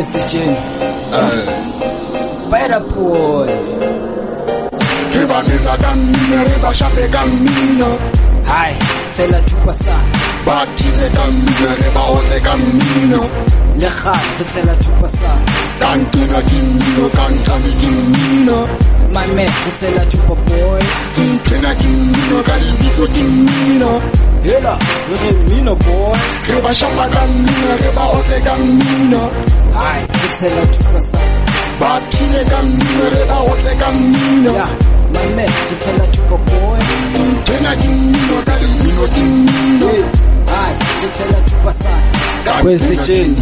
Where's the gin? Fire boy. Riba beza cammino, riba shape cammino. Hi, tell her to pass on. Batile cammino, riba ote cammino. Le khat, tell her to pass on. Cantina cammino, cantani cammino. My man, tell her to pa boy. Cantina cammino, calibito cammino. Hela, you boy. Riba shape cammino, riba ote cammino. Hi, tell her to pass on. Batile cammino, riba ote cammino. Yeah, my man, tell her to pa boy. Cantina cammino, calibito cammino. Hi, tell her to pass on. Where's the gin?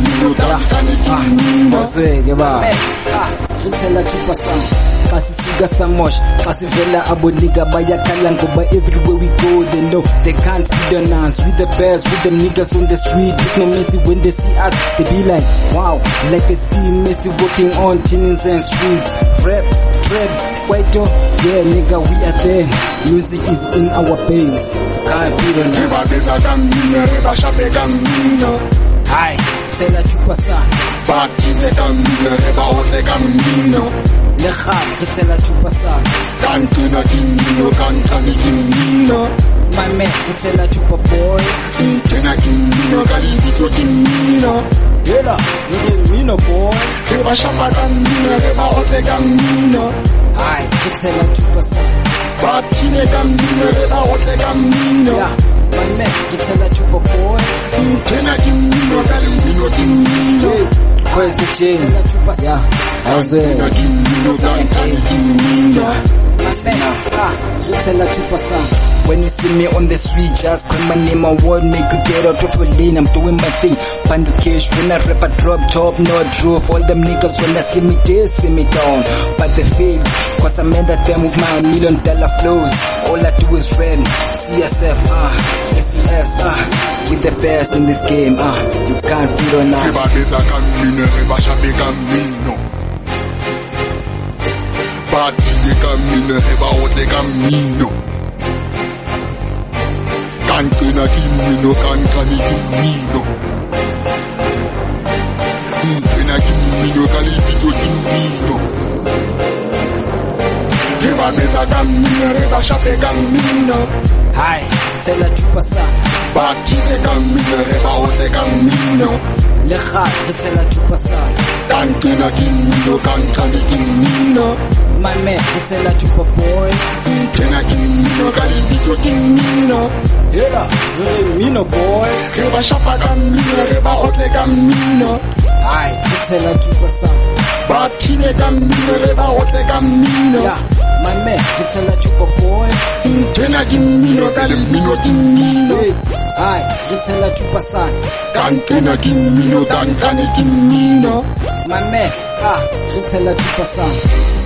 Mazweke ba. Tell her to pass on. Xa sisuka samosh, xa sivela aboliga bayakhala ngoba everywhere we go they know they can't feed on us. We the best, with them niggas on the street with no Messi. When they see us they be like wow, like they see Messi walking on Tinnins and streets. Rap, trap, Kwaito, yeah nigga we are there. Music is in our veins, can't feed on us. Riba beza cammino, riba shape cammino. Hi, tell her to pass on. Batile cammino, riba ote cammino. Le khat, tell her to pass on. Cantina cammino, cantani cammino. My man, tell her to pa boy. Cantina cammino, calibito cammino. Hela, you boy. Riba shape cammino, riba ote cammino. Hi, tell her to pass on. Batile cammino, riba ote cammino. Yeah, my man, tell her to pa boy. Cantina cammino, calibito cammino. Where's the chain? Yeah, how's it? When you see me on the street, just call my name, I won't make you get out of your lane. I'm doing my thing, Pandu cash. When I rap, I drop top, not roof. All them niggas when they see me, they see me down. But they fail, cause I made at them with my $1 million flows. All I do is rap, CSF, SES, with the best in this game, you can't feel on us. Riba beza cammino, riba shape cammino. Batile cammino, riba ote cammino. Cantina cammino, cantani cammino. Cantina cammino, calibito cammino. Riba beza cammino, riba shape cammino. Hi, tell her to pass on. Batile cammino, riba ote cammino. Le khat, tell her to pass on. Cantina cammino, cantani cammino. My man, tell her to pa boy. Cantina cammino, calibito cammino. Hela, you boy. Riba shape cammino, riba ote cammino. Hi, tell her to pass on. Batile cammino, riba ote cammino. Yeah, my man, tell her to pa boy. Cantina cammino, calibito cammino. Hi, tell her to pass on. Cantina cammino, cantani cammino. My man, tell her to pass on.